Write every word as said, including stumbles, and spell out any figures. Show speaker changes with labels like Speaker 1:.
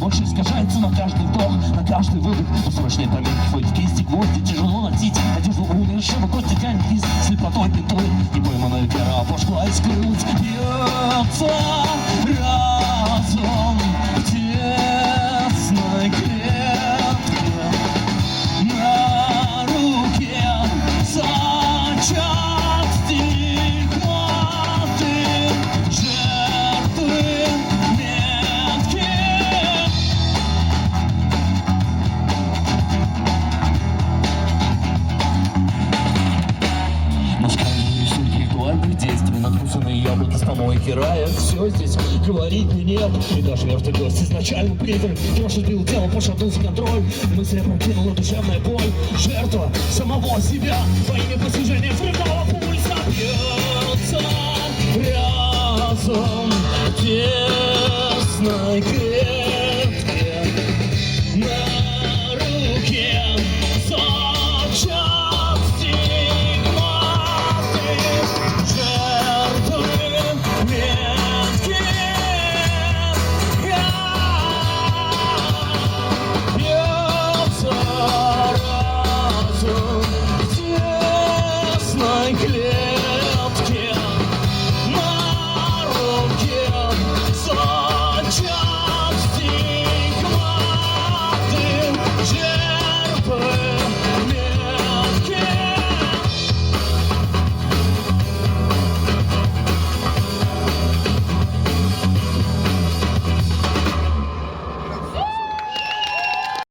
Speaker 1: ночь искажается на каждый вдох, на каждый выдох. Срочные помехи входят в кисти, гвозди, тяжело носить одежду умершего, кости тянет из слепотой пятой. Не пойманная вера пошла и скрылась. Бьется разум в тесной клетке, на руке сочатся стигматы жертвы метки. Музыкальные рисунки ритуальных действий, надкусанные яблоки с помойки рая. Все здесь говорит мне нет, и даже мертвый гость изначально призрак. Прошлый бил тело, пошатнулся контроль, мысли опрокинула душевная боль. Жертва самого себя во имя постижения взрывного пульса. Бьется разум в тесной клетке.